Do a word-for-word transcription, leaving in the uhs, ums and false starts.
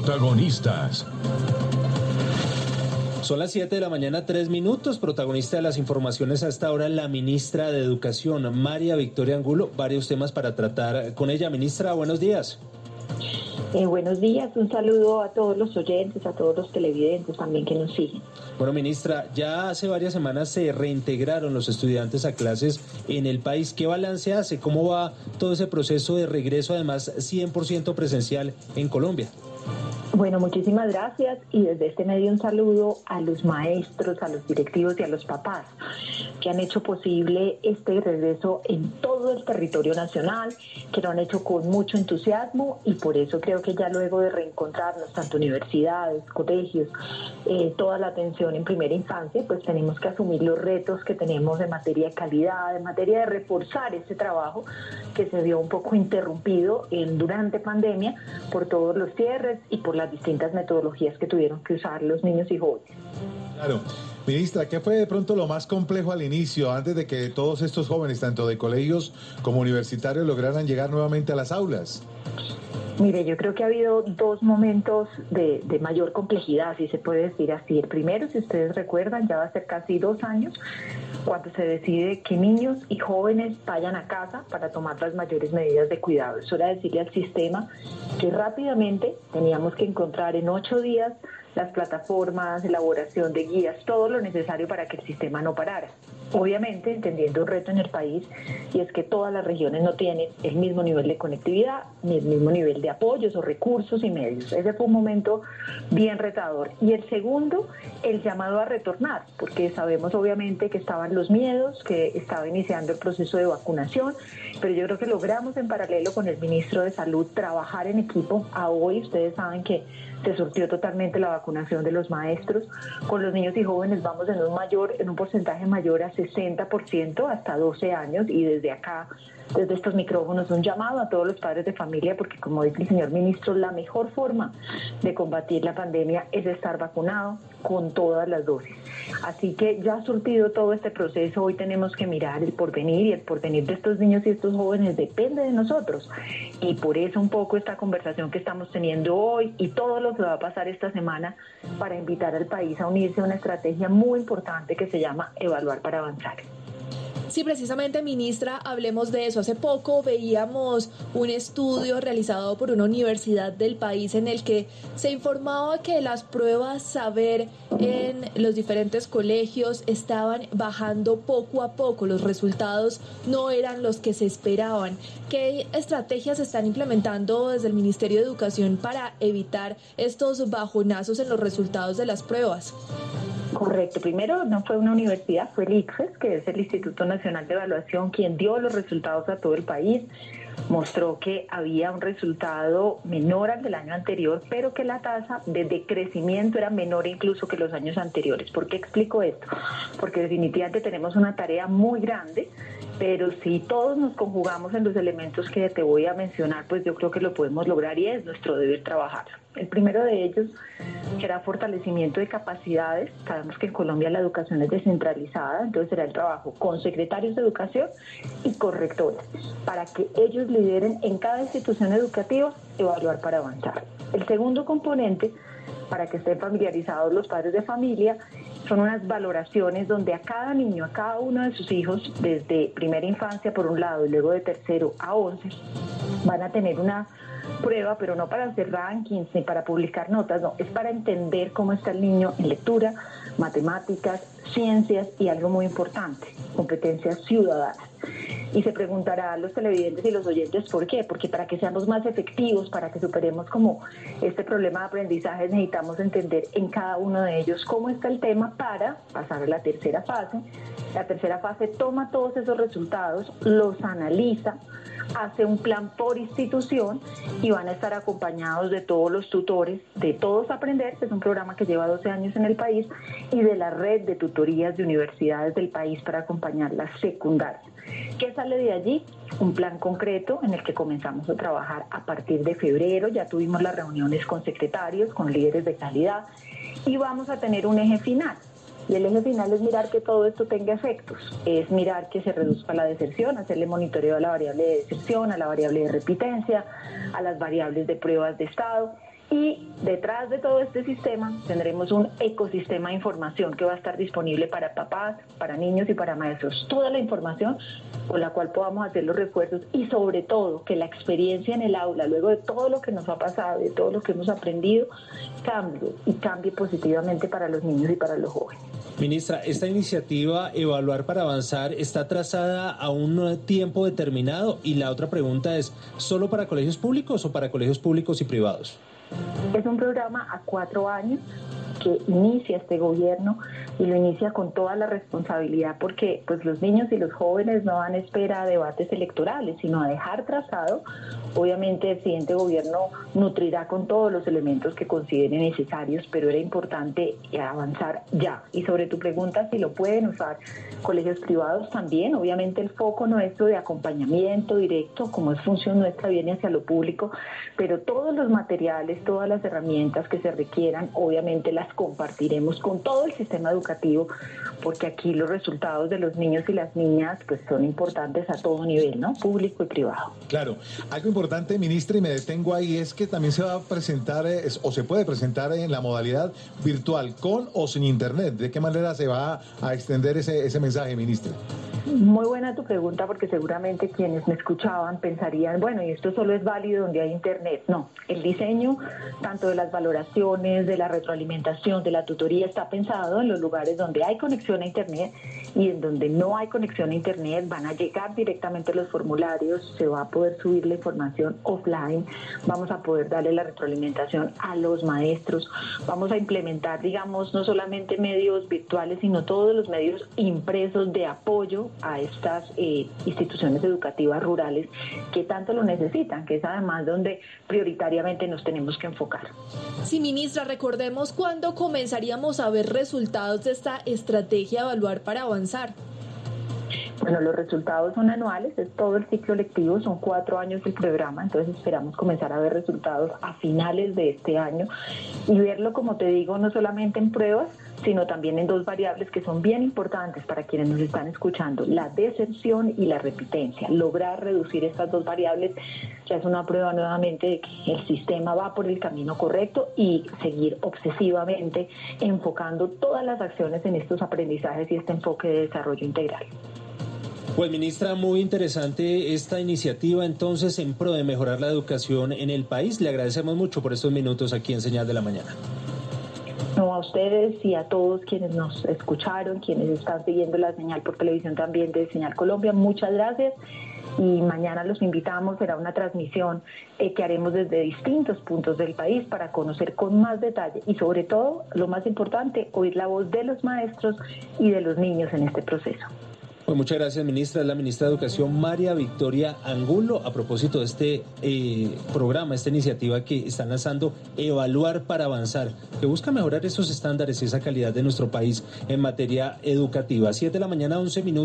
Protagonistas. Son las siete de la mañana, tres minutos. Protagonista de las informaciones hasta ahora, la ministra de Educación, María Victoria Angulo. Varios temas para tratar con ella. Ministra, buenos días. Eh, buenos días, un saludo a todos los oyentes, a todos los televidentes también que nos siguen. Bueno, ministra, ya hace varias semanas se reintegraron los estudiantes a clases en el país. ¿Qué balance hace? ¿Cómo va todo ese proceso de regreso, además cien por ciento presencial en Colombia? Bueno, muchísimas gracias y desde este medio un saludo a los maestros, a los directivos y a los papás que han hecho posible este regreso en todo el territorio nacional, que lo han hecho con mucho entusiasmo y por eso creo que ya luego de reencontrarnos, tanto universidades, colegios, eh, toda la atención en primera infancia, pues tenemos que asumir los retos que tenemos en materia de calidad, en materia de reforzar este trabajo que se vio un poco interrumpido en, durante pandemia por todos los cierres y por las distintas metodologías que tuvieron que usar los niños y jóvenes. Claro. Ministra, ¿qué fue de pronto lo más complejo al inicio, antes de que todos estos jóvenes, tanto de colegios como universitarios, lograran llegar nuevamente a las aulas? Mire, yo creo que ha habido dos momentos de, de mayor complejidad, si se puede decir así. El primero, si ustedes recuerdan, ya va a ser casi dos años, cuando se decide que niños y jóvenes vayan a casa para tomar las mayores medidas de cuidado. Eso era decirle al sistema que rápidamente teníamos que encontrar en ocho días las plataformas, elaboración de guías, todo lo necesario para que el sistema no parara. Obviamente, entendiendo un reto en el país, y es que todas las regiones no tienen el mismo nivel de conectividad, ni el mismo nivel de apoyos o recursos y medios. Ese fue un momento bien retador. Y el segundo, el llamado a retornar, porque sabemos obviamente que estaban los miedos, que estaba iniciando el proceso de vacunación, pero yo creo que logramos en paralelo con el ministro de Salud trabajar en equipo. A hoy ustedes saben que se surtió totalmente la vacunación de los maestros. Con los niños y jóvenes vamos en un mayor, en un porcentaje mayor a sesenta por ciento hasta doce años, y desde acá, desde estos micrófonos, un llamado a todos los padres de familia, porque como dice el señor ministro, la mejor forma de combatir la pandemia es estar vacunado con todas las dosis. Así que ya surtido todo este proceso, hoy tenemos que mirar el porvenir, y el porvenir de estos niños y estos jóvenes depende de nosotros. Y por eso un poco esta conversación que estamos teniendo hoy y todo lo que va a pasar esta semana para invitar al país a unirse a una estrategia muy importante que se llama Evaluar para Avanzar. Sí, precisamente, ministra, hablemos de eso. Hace poco veíamos un estudio realizado por una universidad del país en el que se informaba que las pruebas saber en los diferentes colegios estaban bajando poco a poco. Los resultados no eran los que se esperaban. ¿Qué estrategias están implementando desde el Ministerio de Educación para evitar estos bajonazos en los resultados de las pruebas? Correcto. Primero, no fue una universidad, fue el I C F E S, que es el Instituto Nacional de Evaluación, quien dio los resultados a todo el país. Mostró que había un resultado menor al del año anterior, pero que la tasa de decrecimiento era menor incluso que los años anteriores. ¿Por qué explico esto? Porque definitivamente tenemos una tarea muy grande, pero si todos nos conjugamos en los elementos que te voy a mencionar, pues yo creo que lo podemos lograr y es nuestro deber trabajar. El primero de ellos será fortalecimiento de capacidades. Sabemos que en Colombia la educación es descentralizada, entonces será el trabajo con secretarios de educación y con rectores, para que ellos lideren en cada institución educativa Evaluar para Avanzar. El segundo componente, para que estén familiarizados los padres de familia, son unas valoraciones donde a cada niño, a cada uno de sus hijos, desde primera infancia por un lado y luego de tercero a once, van a tener una prueba, pero no para hacer rankings ni para publicar notas, no, es para entender cómo está el niño en lectura, matemáticas, ciencias y algo muy importante, competencias ciudadanas. Y se preguntará a los televidentes y los oyentes ¿por qué? Porque para que seamos más efectivos, para que superemos como este problema de aprendizaje, necesitamos entender en cada uno de ellos cómo está el tema para pasar a la tercera fase. La tercera fase toma todos esos resultados, los analiza, hace un plan por institución y van a estar acompañados de todos los tutores de Todos Aprender, que es un programa que lleva doce años en el país, y de la red de tutorías de universidades del país para acompañar las secundarias. ¿Qué sale de allí? Un plan concreto en el que comenzamos a trabajar a partir de febrero. Ya tuvimos las reuniones con secretarios, con líderes de calidad, y vamos a tener un eje final. Y el eje final es mirar que todo esto tenga efectos, es mirar que se reduzca la deserción, hacerle monitoreo a la variable de deserción, a la variable de repitencia, a las variables de pruebas de estado, Y detrás de todo este sistema tendremos un ecosistema de información que va a estar disponible para papás, para niños y para maestros. Toda la información con la cual podamos hacer los refuerzos y sobre todo que la experiencia en el aula, luego de todo lo que nos ha pasado, de todo lo que hemos aprendido, cambie y cambie positivamente para los niños y para los jóvenes. Ministra, esta iniciativa Evaluar para Avanzar está trazada a un tiempo determinado y la otra pregunta es, ¿solo para colegios públicos o para colegios públicos y privados? Es un programa a cuatro años que inicia este gobierno y lo inicia con toda la responsabilidad porque pues los niños y los jóvenes no van a espera a debates electorales, sino a dejar trazado. Obviamente el siguiente gobierno nutrirá con todos los elementos que considere necesarios, pero era importante avanzar ya. Y sobre tu pregunta, si lo pueden usar colegios privados también, obviamente el foco nuestro de acompañamiento directo, como es función nuestra, viene hacia lo público, pero todos los materiales, todas las herramientas que se requieran, obviamente las compartiremos con todo el sistema educativo, porque aquí los resultados de los niños y las niñas pues son importantes a todo nivel, ¿no? Público y privado. Claro, algo importante, ministra, y me detengo ahí, es que también se va a presentar eh, o se puede presentar en la modalidad virtual, con o sin internet. ¿De qué manera se va a extender ese, ese mensaje, ministra? Muy buena tu pregunta, porque seguramente quienes me escuchaban pensarían, bueno, y esto solo es válido donde hay internet. No, el diseño tanto de las valoraciones, de la retroalimentación, de la tutoría está pensado en los lugares donde hay conexión a internet, y en donde no hay conexión a internet van a llegar directamente los formularios, se va a poder subir la información offline, vamos a poder darle la retroalimentación a los maestros, vamos a implementar, digamos, no solamente medios virtuales, sino todos los medios impresos de apoyo a estas eh, instituciones educativas rurales que tanto lo necesitan, que es además donde prioritariamente nos tenemos que enfocar. Sí, ministra, recordemos cuándo comenzaríamos a ver resultados de esta estrategia Evaluar para Avanzar. Bueno, los resultados son anuales, es todo el ciclo lectivo, son cuatro años el programa, entonces esperamos comenzar a ver resultados a finales de este año y verlo, como te digo, no solamente en pruebas, sino también en dos variables que son bien importantes para quienes nos están escuchando, la deserción y la repitencia. Lograr reducir estas dos variables ya es una prueba nuevamente de que el sistema va por el camino correcto, y seguir obsesivamente enfocando todas las acciones en estos aprendizajes y este enfoque de desarrollo integral. Pues, ministra, muy interesante esta iniciativa entonces en pro de mejorar la educación en el país. Le agradecemos mucho por estos minutos aquí en Señal de la Mañana. No, a ustedes y a todos quienes nos escucharon, quienes están siguiendo la señal por televisión también de Señal Colombia, muchas gracias. Y mañana los invitamos, será una transmisión eh, que haremos desde distintos puntos del país para conocer con más detalle y sobre todo, lo más importante, oír la voz de los maestros y de los niños en este proceso. Pues muchas gracias, ministra. Es la ministra de Educación, María Victoria Angulo, a propósito de este eh, programa, esta iniciativa que están lanzando, Evaluar para Avanzar, que busca mejorar esos estándares y esa calidad de nuestro país en materia educativa. Siete de la mañana, once minutos.